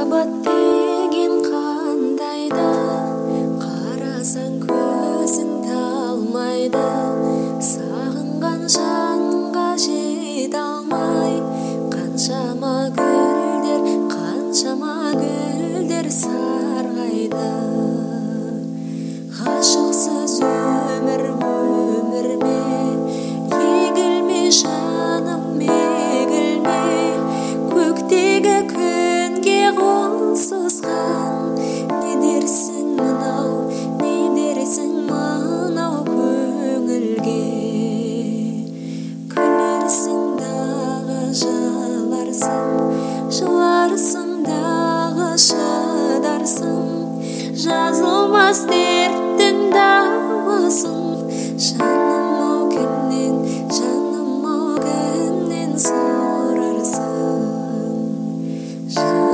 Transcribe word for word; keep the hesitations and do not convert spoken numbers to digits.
махаббат деген қандайды, қарасаң көзің талмайды. Сағынған жанға жете алмай, қаншама гүлдер, қаншама гүлдер сарғайды. Ғашықсыз өмір өмір ме, егілме жаным егілме. Көктегі күнге қол созған, не дерсің мынау, не дерсің мынау көңілге. Күлерсің дағы жыларсың, жыларсың дағы шыдарсың. Жазылмас дерттің дауасын, жаным-ау кімнен, жаным-ау кімнен сұрарсың.